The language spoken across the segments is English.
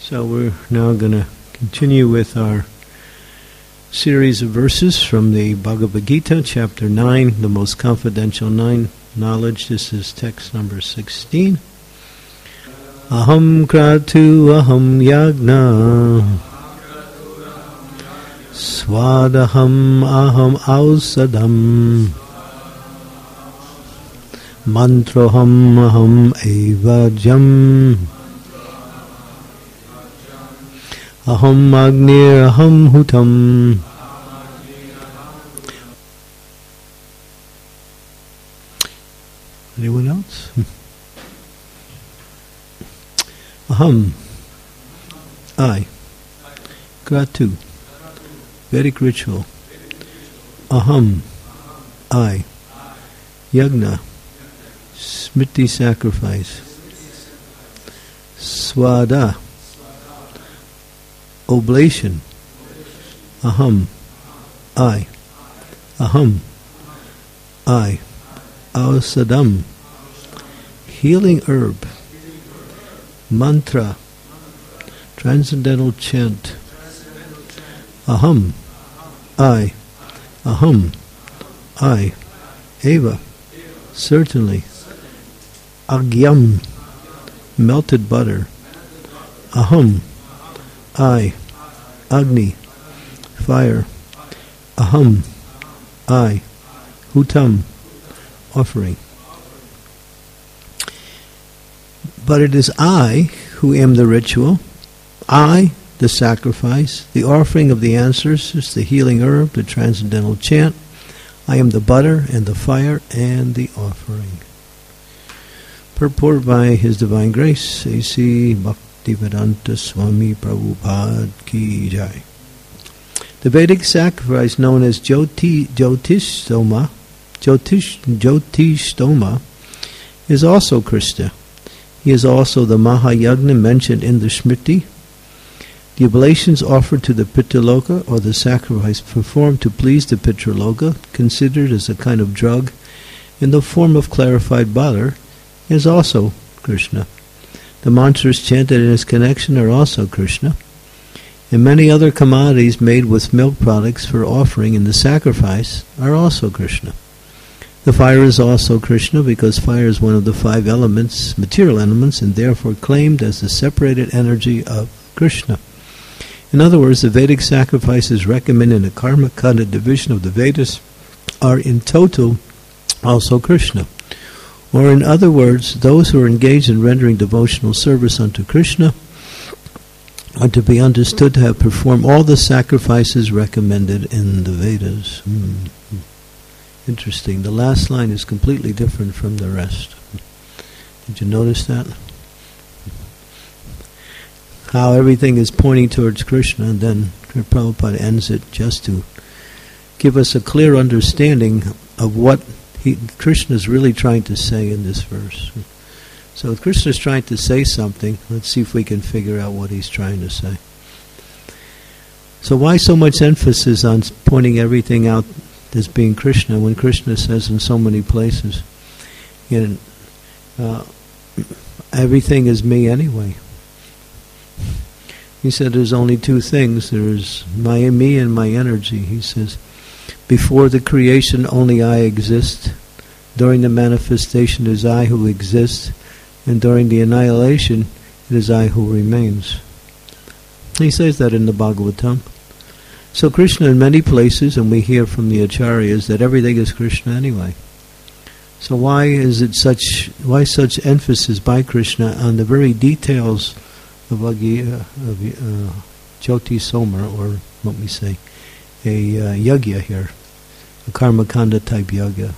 So we're now going to continue with our series of verses from the Bhagavad Gita, chapter 9, the most confidential 9 knowledge. This is text number 16. Aham kratu aham yagna swadaham aham ausadam mantroham aham evajam aham agnir aham hutam. Anyone else? Aham, I. Kratu, Vedic ritual. Aham, I. Yagna, Smriti sacrifice. Swada, oblation. Aham, I. Aham, I. Ausadam, healing herb. Mantra, transcendental chant. Aham, I. Aham, I. Eva, certainly. Agyam, melted butter. Aham, I. Agni, fire. Aham, I. Hutam, offering. But it is I who am the ritual, I, the sacrifice, the offering of the ancestors, the healing herb, the transcendental chant. I am the butter and the fire and the offering. Purport by His Divine Grace, A.C. Bhaktivedanta Swami Prabhupada Ki Jai. The Vedic sacrifice known as Jyotishtoma is also Krishna. He is also the Mahayagna mentioned in the Smriti. The oblations offered to the Pitraloka, or the sacrifice performed to please the Pitraloka, considered as a kind of drug in the form of clarified butter, is also Krishna. The mantras chanted in his connection are also Krishna. And many other commodities made with milk products for offering in the sacrifice are also Krishna. The fire is also Krishna because fire is one of the 5 elements, material elements, and therefore claimed as the separated energy of Krishna. In other words, the Vedic sacrifices recommended in the Karma-Kanda division of the Vedas are in total also Krishna. Or in other words, those who are engaged in rendering devotional service unto Krishna are to be understood to have performed all the sacrifices recommended in the Vedas. Interesting. The last line is completely different from the rest. Did you notice that? How everything is pointing towards Krishna, and then Prabhupada ends it just to give us a clear understanding of what Krishna is really trying to say in this verse. So if Krishna is trying to say something, let's see if we can figure out what he's trying to say. So why so much emphasis on pointing everything out as being Krishna, when Krishna says in so many places, everything is me anyway. He said there's only 2 things. There's me and my energy. He says, before the creation only I exist. During the manifestation it is I who exists. And during the annihilation it is I who remains. He says that in the Bhagavatam. So Krishna in many places, and we hear from the Acharyas that everything is Krishna anyway. So why such emphasis by Krishna on the very details of Jyoti Soma, or what we say, a yagya here, a karmakanda type yagya?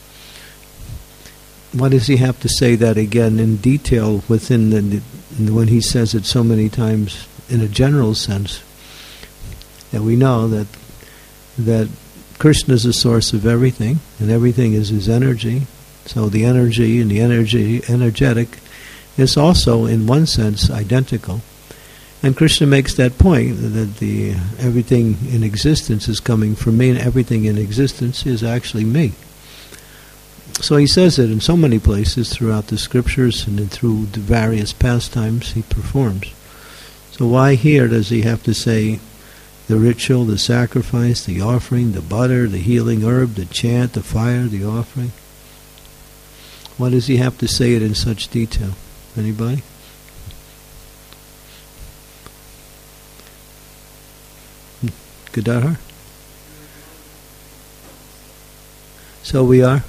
Why does he have to say that again in detail within when he says it so many times in a general sense? That we know that Krishna is the source of everything, and everything is his energy. So the energy and the energetic is also, in one sense, identical. And Krishna makes that point that everything in existence is coming from me, and everything in existence is actually me. So he says it in so many places throughout the scriptures, and then through the various pastimes he performs. So why here does he have to say the ritual, the sacrifice, the offering, the butter, the healing herb, the chant, the fire, the offering? Why does he have to say it in such detail? Anybody? Gadadhar? So we are?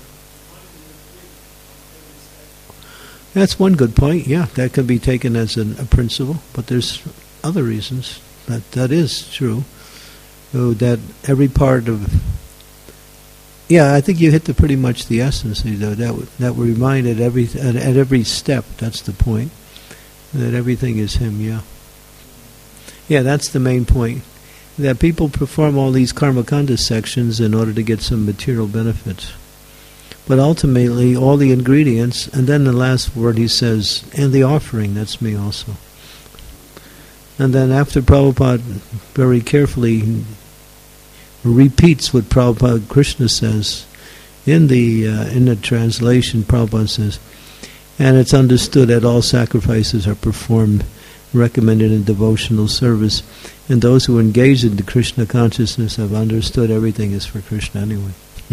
That's one good point. Yeah, that could be taken as a principle, but there's other reasons that is true. So that every part of, yeah, I think you hit pretty much the essence. That we're reminded at every step. That's the point. That everything is Him. Yeah, that's the main point. That people perform all these karmakanda sections in order to get some material benefits. But ultimately, all the ingredients, and then the last word he says, and the offering, that's me also. And then after Prabhupada very carefully repeats what Prabhupada Krishna says, in the translation, Prabhupada says, and it's understood that all sacrifices are performed, recommended in devotional service, and those who engage in the Krishna consciousness have understood everything is for Krishna anyway.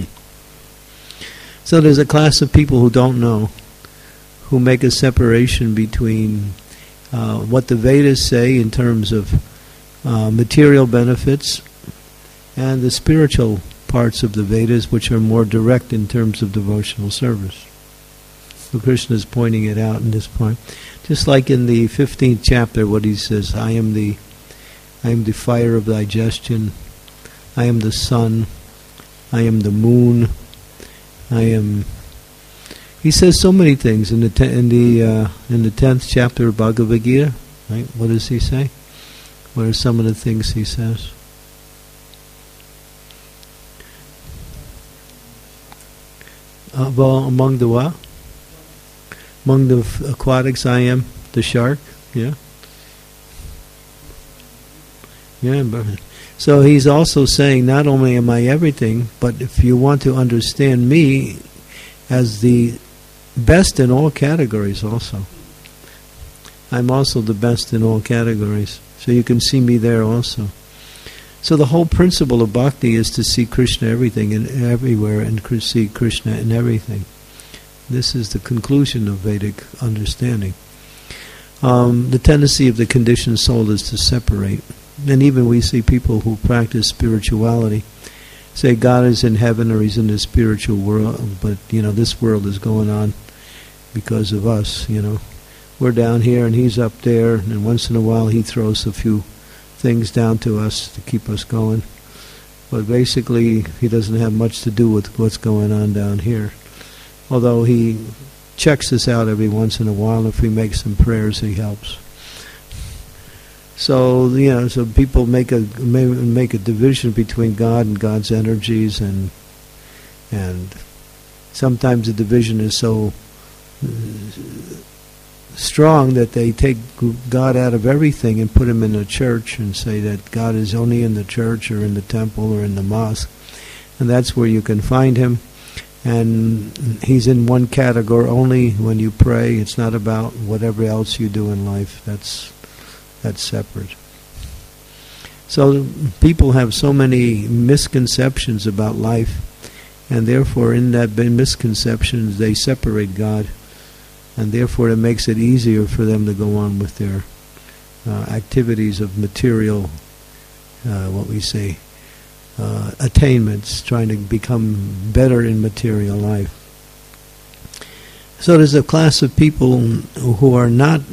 So there's a class of people who don't know, who make a separation between what the Vedas say in terms of material benefits and the spiritual parts of the Vedas, which are more direct in terms of devotional service. So Krishna is pointing it out in this point. Just like in the 15th chapter, what he says, I am the fire of digestion, I am the sun, I am the moon, I am. He says so many things in the 10th chapter of Bhagavad Gita. Right? What does he say? What are some of the things he says? Well, among the what? Among the aquatics, I am the shark. Yeah. Yeah, but. So he's also saying, not only am I everything, but if you want to understand me as the best in all categories also. I'm also the best in all categories. So you can see me there also. So the whole principle of bhakti is to see Krishna everything and everywhere, and see Krishna in everything. This is the conclusion of Vedic understanding. The tendency of the conditioned soul is to separate. And even we see people who practice spirituality say God is in heaven or He's in the spiritual world, but this world is going on because of us. We're down here and He's up there, and once in a while He throws a few things down to us to keep us going. But basically He doesn't have much to do with what's going on down here. Although He checks us out every once in a while. If we make some prayers, He helps. So so people make a division between God and God's energies, and sometimes the division is so strong that they take God out of everything and put Him in a church and say that God is only in the church or in the temple or in the mosque, and that's where you can find Him. And He's in one category only when you pray. It's not about whatever else you do in life. That's separate. So people have so many misconceptions about life, and therefore in that misconceptions they separate God, and therefore it makes it easier for them to go on with their activities of material, attainments, trying to become better in material life. So there's a class of people who are not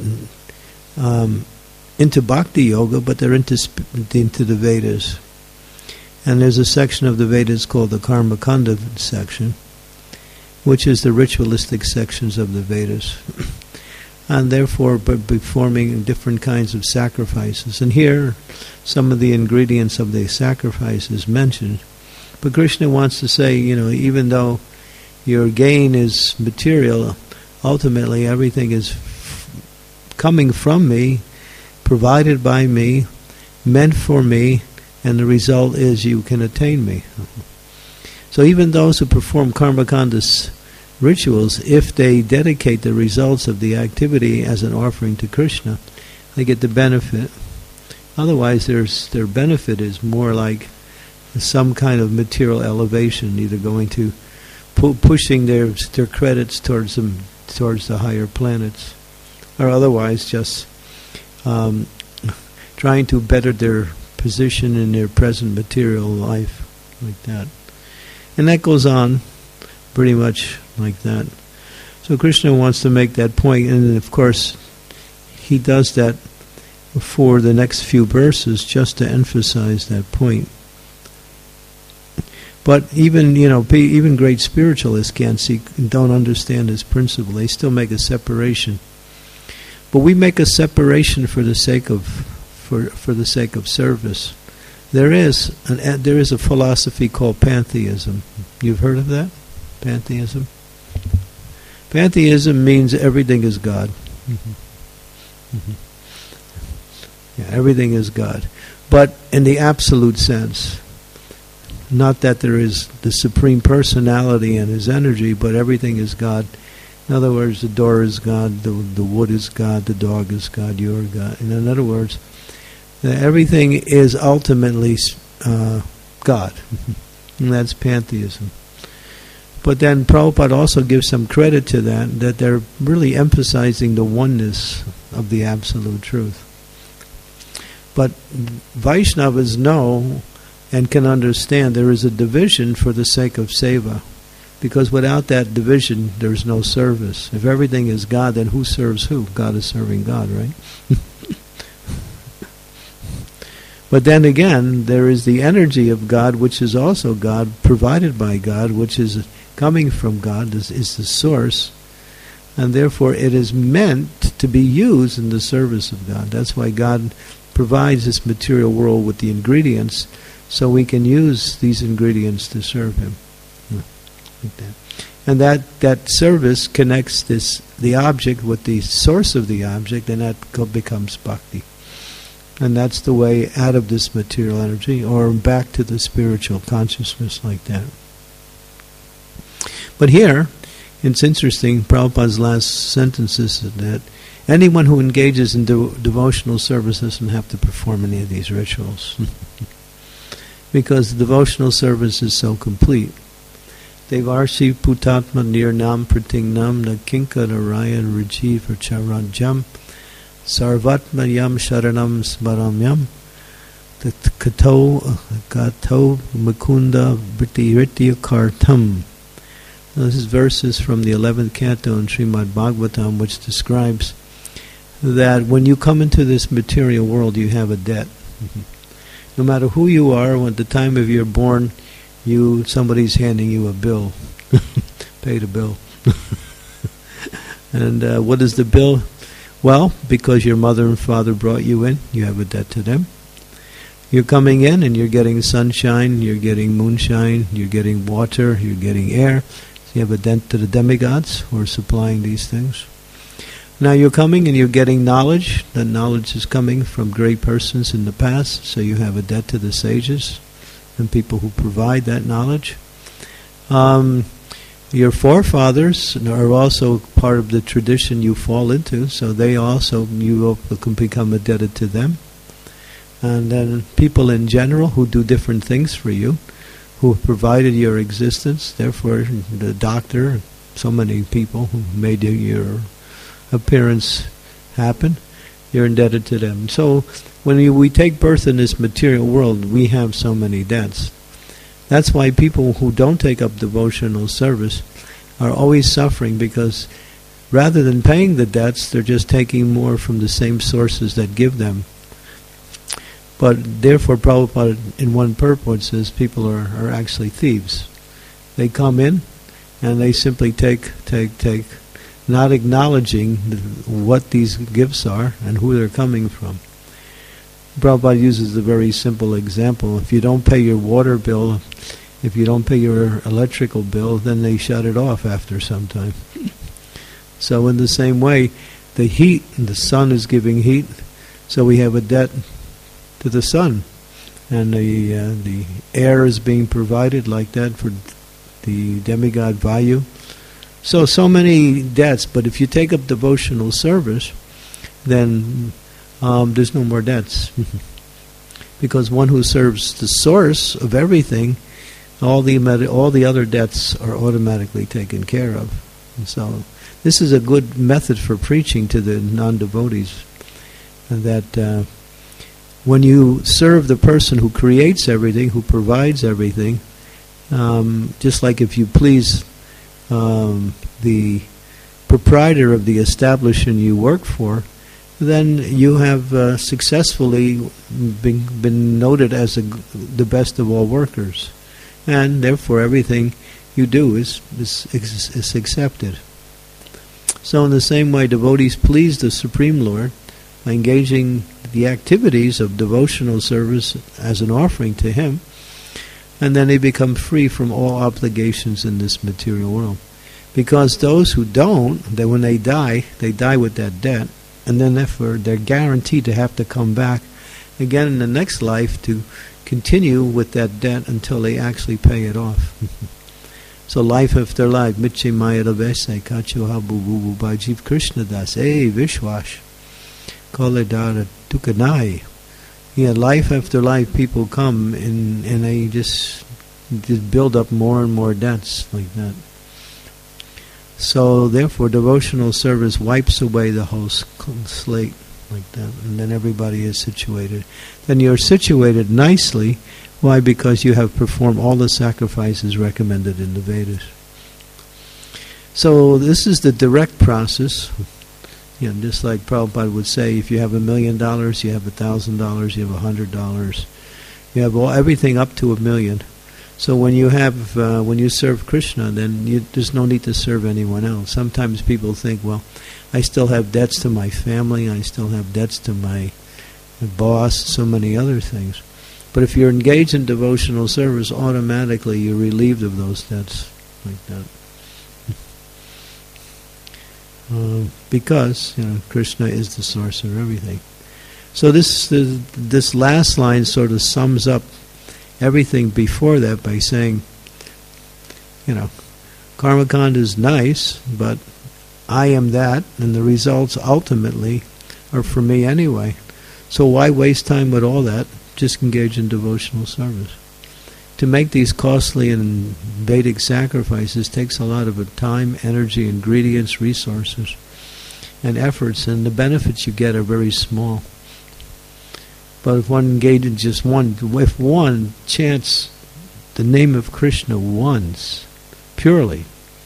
into bhakti yoga, but they're into the Vedas. And there's a section of the Vedas called the Karmakanda section, which is the ritualistic sections of the Vedas. And therefore performing different kinds of sacrifices. And here, some of the ingredients of the sacrifices mentioned. But Krishna wants to say, even though your gain is material, ultimately everything is coming from me, provided by me, meant for me, and the result is you can attain me. So even those who perform karmakanda rituals, if they dedicate the results of the activity as an offering to Krishna, they get the benefit. Otherwise, their benefit is more like some kind of material elevation, either going to pushing their credits towards the higher planets, or otherwise just trying to better their position in their present material life, like that. And that goes on pretty much like that. So Krishna wants to make that point, and of course he does that for the next few verses just to emphasize that point. But even even great spiritualists don't understand this principle. They still make a separation. But we make a separation for the sake of service. There is a philosophy called pantheism. You've heard of that? Pantheism? Pantheism means everything is God. Yeah, everything is God. But in the absolute sense. Not that there is the Supreme Personality and His energy, but everything is God. In other words, the door is God, the wood is God, the dog is God, you are God. And in other words, everything is ultimately God. And that's pantheism. But then Prabhupada also gives some credit to that they're really emphasizing the oneness of the absolute truth. But Vaishnavas know and can understand there is a division for the sake of seva. Because without that division, there's no service. If everything is God, then who serves who? God is serving God, right? But then again, there is the energy of God, which is also God, provided by God, which is coming from God, is the source. And therefore it is meant to be used in the service of God. That's why God provides this material world with the ingredients, so we can use these ingredients to serve Him. Like that. And that service connects the object with the source of the object, and that becomes bhakti. And that's the way out of this material energy, or back to the spiritual consciousness, like that. But here, it's interesting, Prabhupada's last sentence is that anyone who engages in devotional service doesn't have to perform any of these rituals. Because the devotional service is so complete. Devarshi putatma nirnam pratingnam na kinkara rajiva charanjam sarvatma yam sharanam smaramyam gato mukunda vritya kartam. This is verses from the 11th canto in Srimad Bhagavatam, which describes that when you come into this material world, you have a debt. No matter who you are, at the time of your born, somebody's handing you a bill. Pay the bill. And what is the bill? Well, because your mother and father brought you in, you have a debt to them. You're coming in and you're getting sunshine, you're getting moonshine, you're getting water, you're getting air. So you have a debt to the demigods who are supplying these things. Now you're coming and you're getting knowledge. That knowledge is coming from great persons in the past, so you have a debt to the sages and people who provide that knowledge. Your forefathers are also part of the tradition you fall into, so you can become indebted to them. And then people in general who do different things for you, who have provided your existence, therefore the doctor, so many people who made your appearance happen, you're indebted to them. So when we take birth in this material world, we have so many debts. That's why people who don't take up devotional service are always suffering, because rather than paying the debts, they're just taking more from the same sources that give them. But therefore Prabhupada in one purport says people are actually thieves. They come in and they simply take, not acknowledging what these gifts are and who they're coming from. Prabhupada uses a very simple example. If you don't pay your water bill, if you don't pay your electrical bill, then they shut it off after some time. So in the same way, the heat, the sun is giving heat, so we have a debt to the sun. And the air is being provided like that for the demigod Vayu. So many debts, but if you take up devotional service, then there's no more debts. because one who serves the source of everything, all the other debts are automatically taken care of. And so this is a good method for preaching to the non-devotees, that when you serve the person who creates everything, who provides everything, just like if you please the proprietor of the establishment you work for, then you have successfully been noted as the best of all workers, and therefore everything you do is accepted. So in the same way, devotees please the Supreme Lord by engaging the activities of devotional service as an offering to Him, and then they become free from all obligations in this material world. Because those who don't, when they die with that debt, and then therefore they're guaranteed to have to come back again in the next life to continue with that debt until they actually pay it off. So life after life, Mitche Maya Ravese, Kacho Habu Bubu Bajiv Krishna Das, Vishwash, Koledara Tukanai. Yeah, life after life, people come and they just build up more and more debts like that. So therefore, devotional service wipes away the whole slate like that, and then everybody is situated. Then you're situated nicely. Why? Because you have performed all the sacrifices recommended in the Vedas. So this is the direct process. You know, just like Prabhupada would say, if you have $1 million, you have $1,000, you have $100, you have everything up to $1 million. So when you serve Krishna, then there's no need to serve anyone else. Sometimes people think, well, I still have debts to my family, I still have debts to my boss, so many other things. But if you're engaged in devotional service, automatically you're relieved of those debts like that. Because Krishna is the source of everything. So this last line sort of sums up everything before that by saying, Karmakanda is nice, but I am that, and the results ultimately are for me anyway. So why waste time with all that? Just engage in devotional service. To make these costly and Vedic sacrifices takes a lot of time, energy, ingredients, resources, and efforts, and the benefits you get are very small. But if one engages just if one chants the name of Krishna once, purely,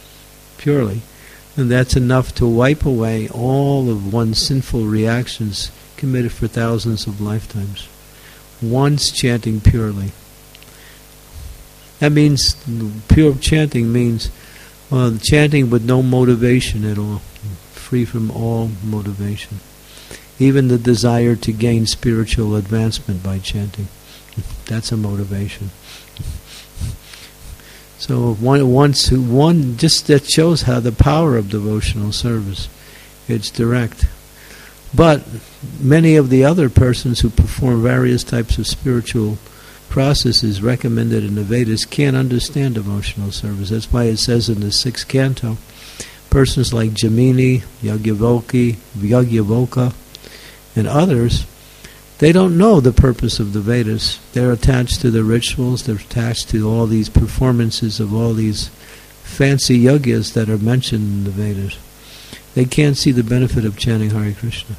then that's enough to wipe away all of one's sinful reactions committed for thousands of lifetimes. Once chanting purely. That means, pure chanting means chanting with no motivation at all, free from all motivation. Even the desire to gain spiritual advancement by chanting. That's a motivation. So just that shows how the power of devotional service. It's direct. But many of the other persons who perform various types of spiritual processes recommended in the Vedas can't understand devotional service. That's why it says in the 6th canto, persons like Jaimini, Yagyavoka, and others, they don't know the purpose of the Vedas. They're attached to the rituals, they're attached to all these performances of all these fancy yagyas that are mentioned in the Vedas. They can't see the benefit of chanting Hare Krishna.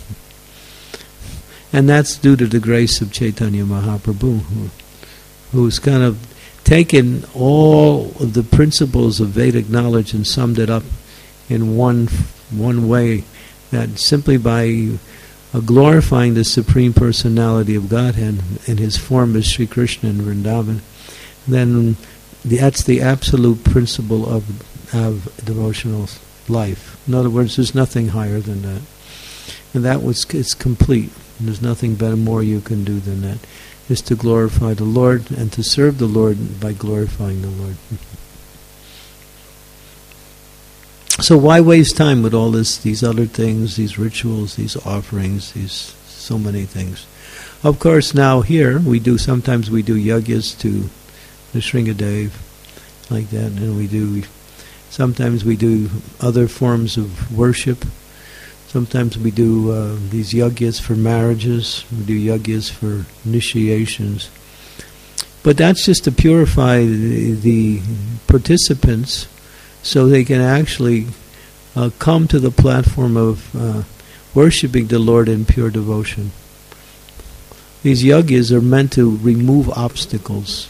And that's due to the grace of Chaitanya Mahaprabhu, who's kind of taken all of the principles of Vedic knowledge and summed it up in one way, that simply by glorifying the Supreme Personality of Godhead in His form as Sri Krishna in Vrindavan, then that's the absolute principle of devotional life. In other words, there's nothing higher than that. And it's complete. There's nothing better, more you can do than that. Is to glorify the Lord and to serve the Lord by glorifying the Lord. So why waste time with all these other things, these rituals, these offerings, these so many things? Of course, now here sometimes we do yagyas to the Shringadev, like that, and sometimes we do other forms of worship Sometimes we do these yagyas for marriages. We do yagyas for initiations. But that's just to purify the participants so they can actually come to the platform of worshipping the Lord in pure devotion. These yagyas are meant to remove obstacles.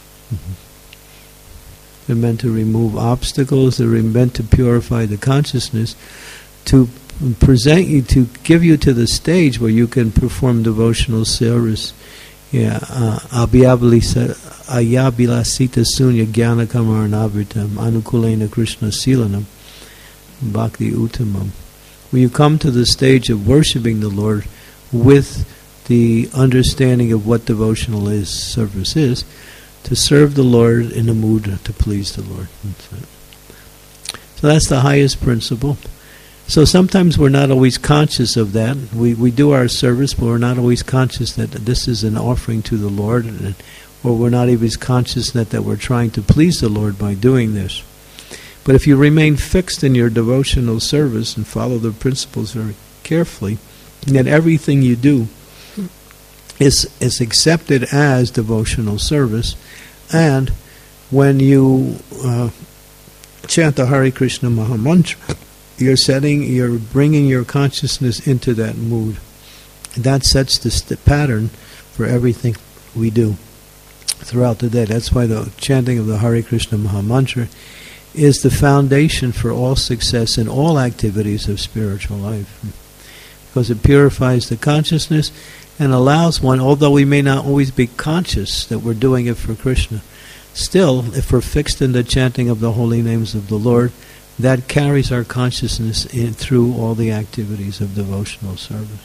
They're meant to remove obstacles. They're meant to purify the consciousness, to present you, to give you to the stage where you can perform devotional service. Abhyabilasita sunya jnana kamaranavirtam anukulena krishna silanam bhakti uttamam. When you come to the stage of worshipping the Lord with the understanding of what devotional service is, to serve the Lord in a mood to please the Lord. So that's the highest principle. So sometimes we're not always conscious of that. We do our service, but we're not always conscious that this is an offering to the Lord, or we're not even conscious that we're trying to please the Lord by doing this. But if you remain fixed in your devotional service and follow the principles very carefully, then everything you do is accepted as devotional service. And when you chant the Hare Krishna Maha Mantra, you're bringing your consciousness into that mood. That sets the pattern for everything we do throughout the day. That's why the chanting of the Hare Krishna Maha Mantra is the foundation for all success in all activities of spiritual life. Because it purifies the consciousness and allows one, although we may not always be conscious that we're doing it for Krishna, still, if we're fixed in the chanting of the holy names of the Lord, that carries our consciousness through all the activities of devotional service.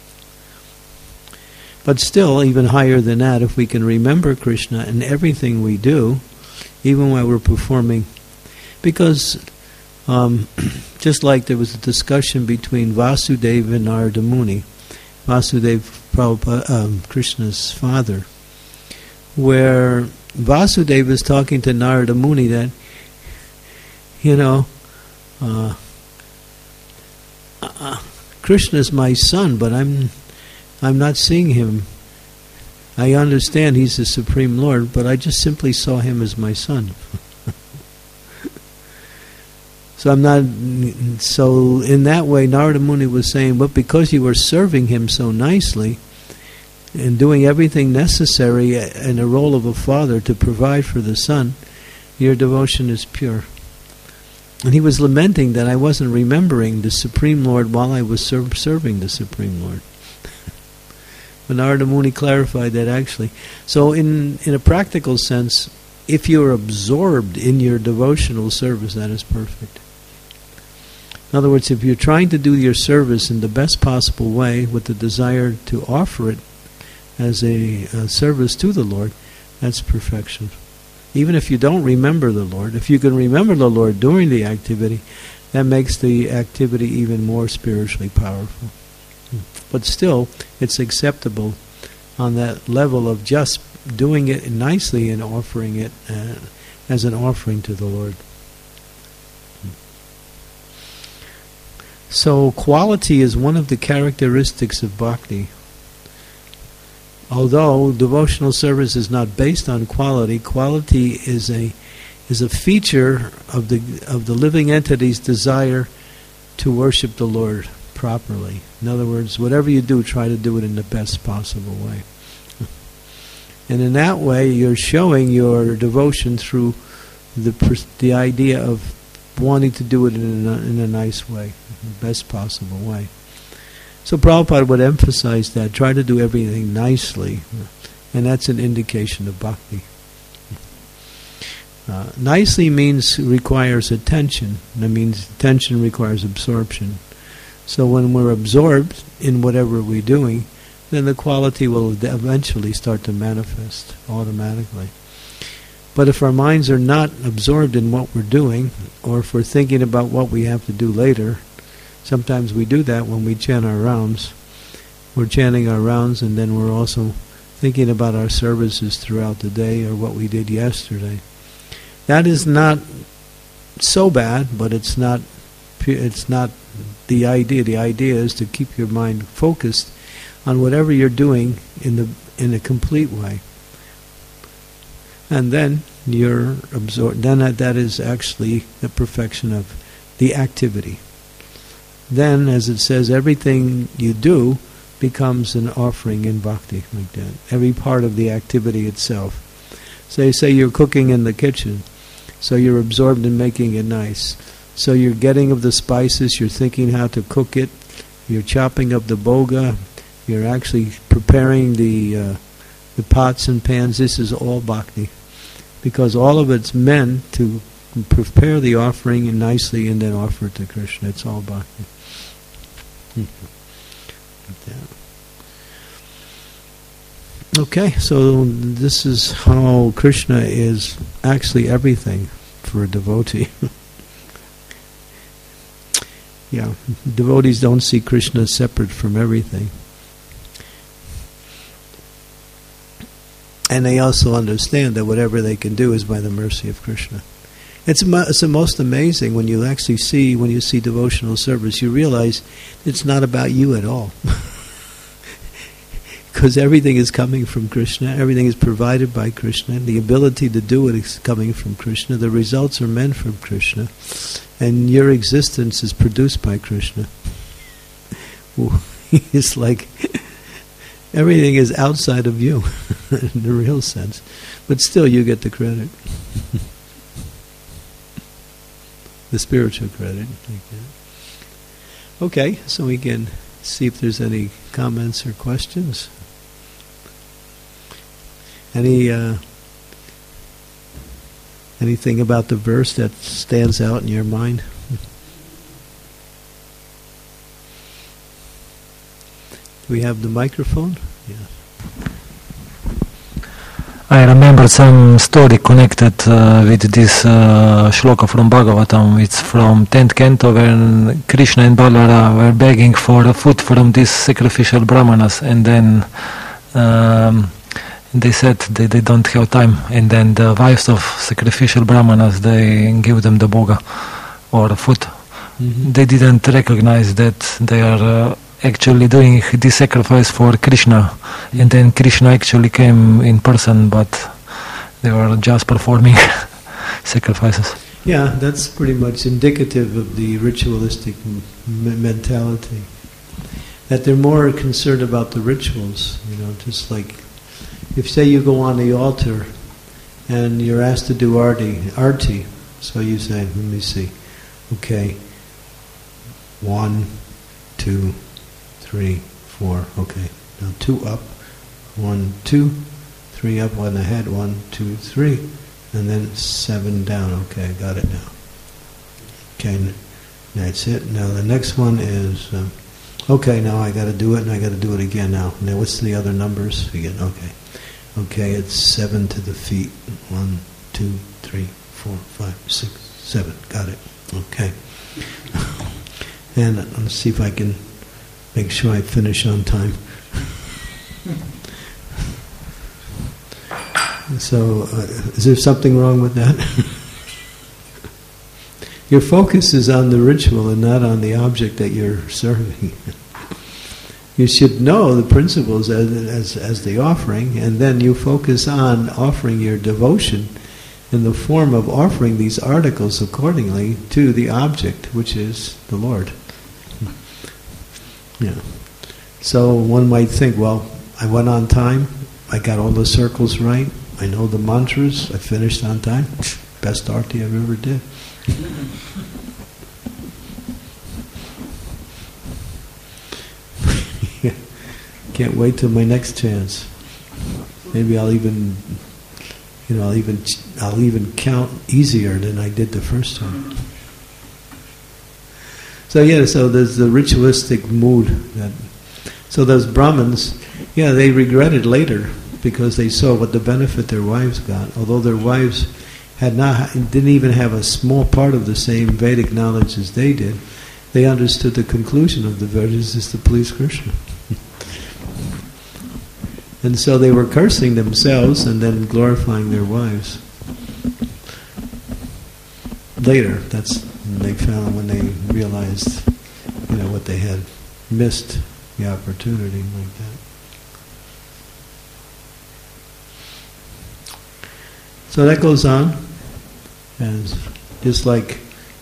But still, even higher than that, if we can remember Krishna in everything we do, even while we're performing, because just like there was a discussion between Vasudeva and Narada Muni, Vasudeva, Krishna's father, where Vasudeva is talking to Narada Muni that, Krishna's my son, but I'm not seeing him. I understand he's the Supreme Lord, but I just simply saw him as my son. So I'm not. So in that way, Narada Muni was saying, but because you were serving him so nicely and doing everything necessary in the role of a father to provide for the son, your devotion is pure. And he was lamenting that I wasn't remembering the Supreme Lord while I was serving the Supreme Lord. But Narada Muni clarified that actually. So in a practical sense, if you're absorbed in your devotional service, that is perfect. In other words, if you're trying to do your service in the best possible way with the desire to offer it as a service to the Lord, that's perfection. Even if you don't remember the Lord, if you can remember the Lord during the activity, that makes the activity even more spiritually powerful. But still, it's acceptable on that level of just doing it nicely and offering it as an offering to the Lord. So quality is one of the characteristics of bhakti. Although devotional service is not based on quality, quality is a feature of the living entity's desire to worship the Lord properly. In other words, whatever you do, try to do it in the best possible way. And in that way, you're showing your devotion through the idea of wanting to do it in a nice way, the best possible way. So Prabhupada would emphasize that, try to do everything nicely, and that's an indication of bhakti. Nicely requires attention. That means attention requires absorption. So when we're absorbed in whatever we're doing, then the quality will eventually start to manifest automatically. But if our minds are not absorbed in what we're doing, or if we're thinking about what we have to do later, sometimes we do that when we chant our rounds. We're chanting our rounds, and then we're also thinking about our services throughout the day or what we did yesterday. That is not so bad, but it's not It's not the idea. The idea is to keep your mind focused on whatever you're doing in a complete way. And then you're absorbed. Then that is actually the perfection of the activity. Then, as it says, everything you do becomes an offering in bhakti, like that. Every part of the activity itself. Say you're cooking in the kitchen, so you're absorbed in making it nice. So you're getting of the spices, you're thinking how to cook it, you're chopping up the boga, you're actually preparing the pots and pans. This is all bhakti, because all of it's meant to prepare the offering nicely and then offer it to Krishna. It's all bhakti. Okay, so this is how Krishna is actually everything for a devotee. Yeah, devotees don't see Krishna separate from everything. And they also understand that whatever they can do is by the mercy of Krishna. It's the most amazing when you actually see, when you see devotional service, you realize it's not about you at all. Because everything is coming from Krishna, everything is provided by Krishna, the ability to do it is coming from Krishna, the results are meant from Krishna, and your existence is produced by Krishna. It's like everything is outside of you, in the real sense. But still you get the credit. The spiritual credit. Like that. Okay, so we can see if there's any comments or questions. Anything about the verse that stands out in your mind? Do we have the microphone? Yeah. I remember some story connected with this shloka from Bhagavatam. It's from 10th canto, when Krishna and Balara were begging for food from these sacrificial brahmanas, and then they said they don't have time, and then the wives of sacrificial brahmanas, they give them the boga or food. Mm-hmm. They didn't recognize that they are actually doing this sacrifice for Krishna, and then Krishna actually came in person, but they were just performing sacrifices. Yeah, that's pretty much indicative of the ritualistic mentality. That they're more concerned about the rituals, just like if, say, you go on the altar and you're asked to do arti, so you say, let me see, okay, 1, 2, 3, 4, okay, now 2 up, 1, 2, 3 up on the head, 1, 2, 3, and then 7 down, okay, I got it now. Okay, that's it. Now the next one is, okay, now I got to do it, and I got to do it again now. Now what's the other numbers again? Okay, it's 7 to the feet. 1, 2, 3, 4, 5, 6, 7. Got it. Okay. And let's see if I can make sure I finish on time. So, is there something wrong with that? Your focus is on the ritual and not on the object that you're serving. You should know the principles as the offering, and then you focus on offering your devotion in the form of offering these articles accordingly to the object, which is the Lord. Yeah. So one might think, well, I went on time, I got all the circles right, I know the mantras, I finished on time, best arti I've ever did. Can't wait till my next chance. Maybe I'll even count easier than I did the first time. So there's the ritualistic mood. So those Brahmins, they regretted later because they saw what the benefit their wives got. Although their wives didn't even have a small part of the same Vedic knowledge as they did, they understood the conclusion of the Vedas is to please Krishna. And so they were cursing themselves and then glorifying their wives. Later, that's when they realized, what they had missed, the opportunity like that. So that goes on, and just like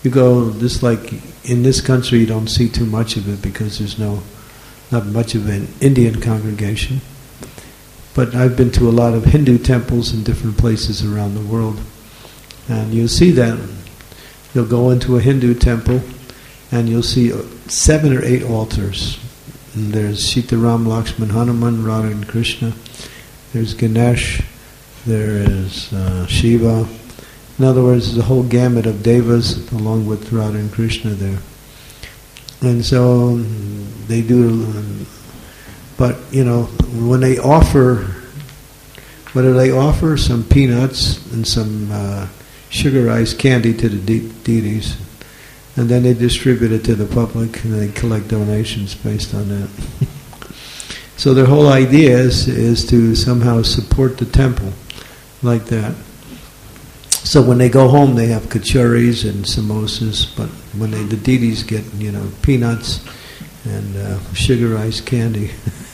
in this country, you don't see too much of it because there's not much of an Indian congregation. But I've been to a lot of Hindu temples in different places around the world, and you'll see that. You'll go into a Hindu temple, and you'll see 7 or 8 altars. And there's Sitaram, Lakshman, Hanuman, Radha and Krishna. There's Ganesh. There is Shiva. In other words, there's a whole gamut of devas along with Radha and Krishna there. And so they do, but when they offer, whether they offer some peanuts and some sugarized candy to the deities, and then they distribute it to the public, and they collect donations based on that. So their whole idea is to somehow support the temple like that. So when they go home, they have kachuris and samosas, but when the deities get, peanuts and sugarized candy.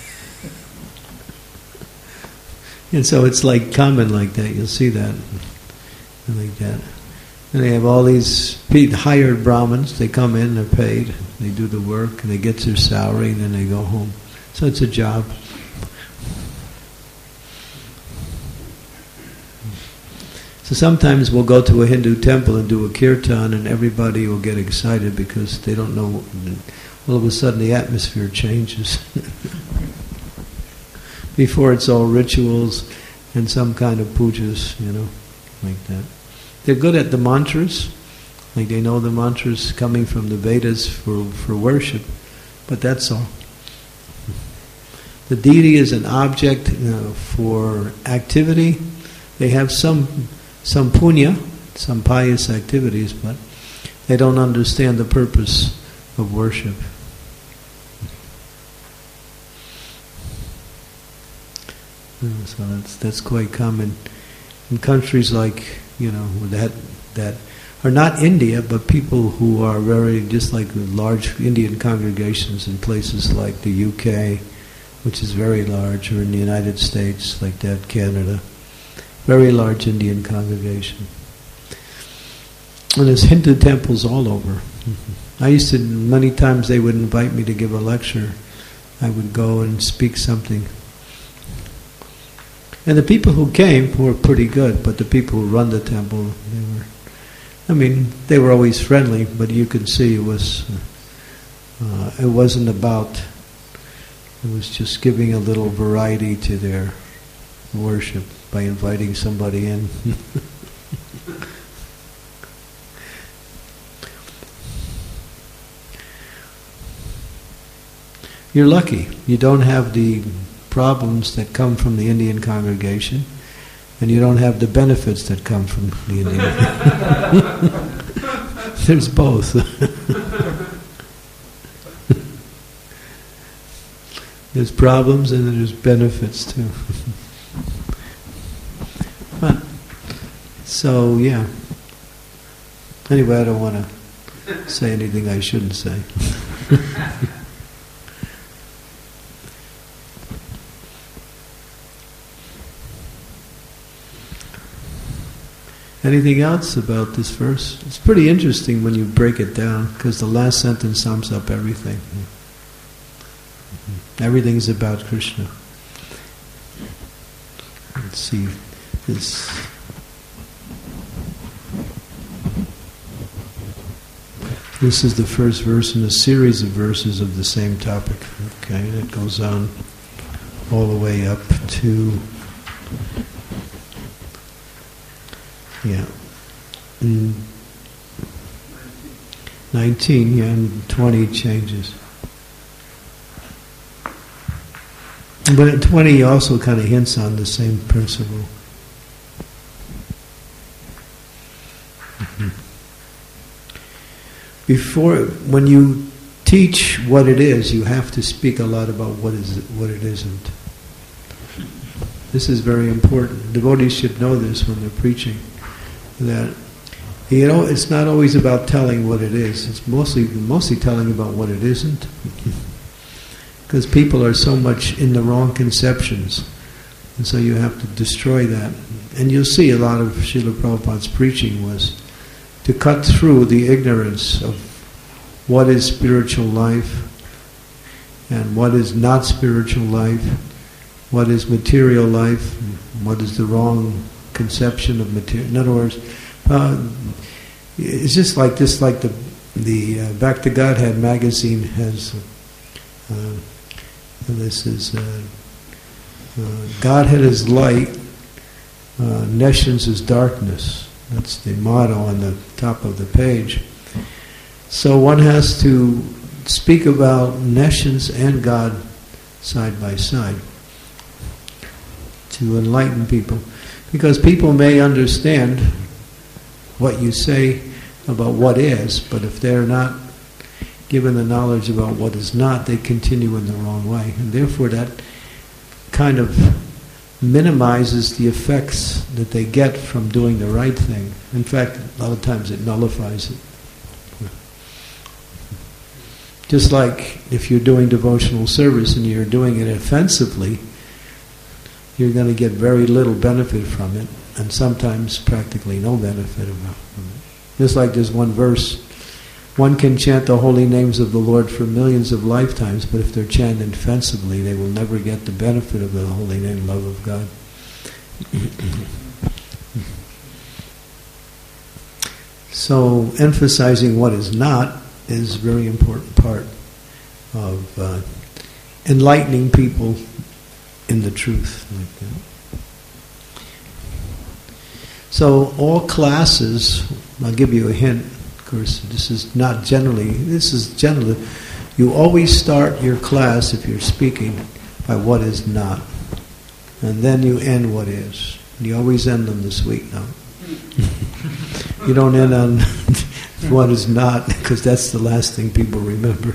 And so it's like common like that. You'll see that like that. And they have all these hired Brahmins. They come in, they're paid, they do the work, and they get their salary, and then they go home. So it's a job. So sometimes we'll go to a Hindu temple and do a kirtan, and everybody will get excited because they don't know. All of a sudden the atmosphere changes. Before it's all rituals and some kind of pujas, like that. They're good at the mantras, like they know the mantras coming from the Vedas for worship, but that's all. The deity is an object for activity. They have some punya, some pious activities, but they don't understand the purpose of worship. So that's quite common in countries like that are not India, but people who are very just like large Indian congregations in places like the UK, which is very large, or in the United States, like that, Canada. Very large Indian congregation. And there's Hindu temples all over. Many times they would invite me to give a lecture. I would go and speak something. And the people who came were pretty good, but the people who run the temple, they were always friendly, but you could see it wasn't about, it was just giving a little variety to their worship by inviting somebody in. You're lucky. You don't have the problems that come from the Indian congregation, and you don't have the benefits that come from the Indian. There's both. There's problems and there's benefits too. But, so yeah. Anyway, I don't want to say anything I shouldn't say. Anything else about this verse? It's pretty interesting when you break it down, because the last sentence sums up everything. Everything's about Krishna. Let's see this. This is the first verse in a series of verses of the same topic. Okay, and it goes on all the way up to 19, and 20 changes. But at 20 also kind of hints on the same principle. When you teach what it is, you have to speak a lot about what it isn't. This is very important. Devotees should know this when they're preaching, that It's not always about telling what it is. It's mostly telling about what it isn't. Because people are so much in the wrong conceptions. And so you have to destroy that. And you'll see a lot of Srila Prabhupada's preaching was to cut through the ignorance of what is spiritual life and what is not spiritual life, what is material life, what is the wrong conception of material. In other words, it's just like this, like the Back to Godhead magazine has. This is Godhead is light, nescience is darkness. That's the motto on the top of the page. So one has to speak about nescience and God side by side to enlighten people. Because people may understand what you say about what is, but if they're not given the knowledge about what is not, they continue in the wrong way. And therefore that kind of minimizes the effects that they get from doing the right thing. In fact, a lot of times it nullifies it. Just like if you're doing devotional service and you're doing it offensively, you're going to get very little benefit from it, and sometimes practically no benefit from it. Just like there's one verse, one can chant the holy names of the Lord for millions of lifetimes, but if they're chanted offensively, they will never get the benefit of the holy name, love of God. So emphasizing what is not is a very important part of enlightening people in the truth. Like that. So all classes, I'll give you a hint, of course, this is generally, you always start your class, if you're speaking, by what is not. And then you end what is. And you always end on the sweet note. You don't end on what is not, because that's the last thing people remember.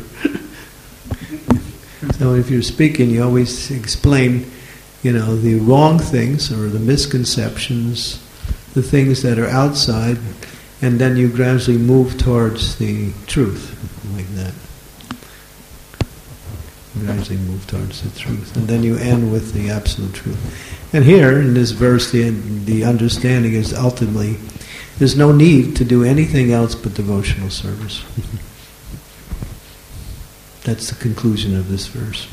So if you're speaking, you always explain, the wrong things or the misconceptions, the things that are outside, and then you gradually move towards the truth, like that. Gradually move towards the truth. And then you end with the absolute truth. And here, in this verse, the understanding is ultimately, there's no need to do anything else but devotional service. That's the conclusion of this verse.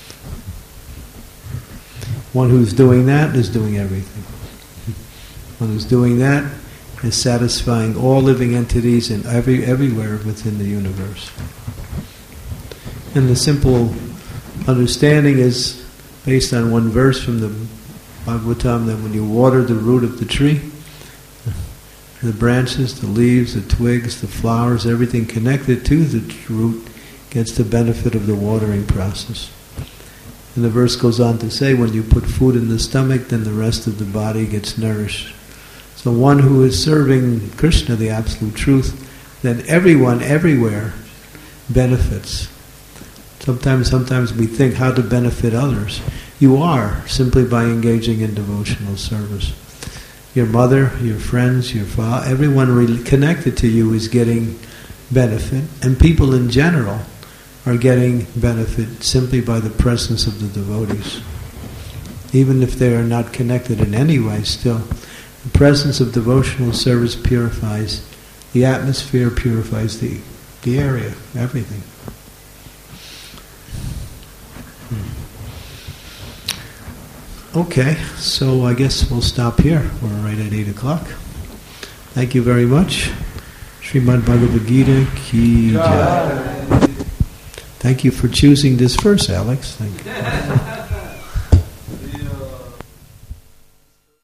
One who's doing that is doing everything. One who's doing that is satisfying all living entities and everywhere within the universe. And the simple understanding is based on one verse from the Bhagavatam, that when you water the root of the tree, the branches, the leaves, the twigs, the flowers, everything connected to the root gets the benefit of the watering process. And the verse goes on to say, when you put food in the stomach, then the rest of the body gets nourished. So one who is serving Krishna, the absolute truth, then everyone, everywhere, benefits. Sometimes we think how to benefit others. You are, simply by engaging in devotional service. Your mother, your friends, your father, everyone connected to you is getting benefit, and people in general are getting benefit simply by the presence of the devotees. Even if they are not connected in any way, still, the presence of devotional service purifies the atmosphere, purifies the area, everything. Okay, so I guess we'll stop here. We're right at 8 o'clock. Thank you very much. Srimad Bhagavad Gita Ki Jai. Thank you for choosing this verse, Alex. Thank you.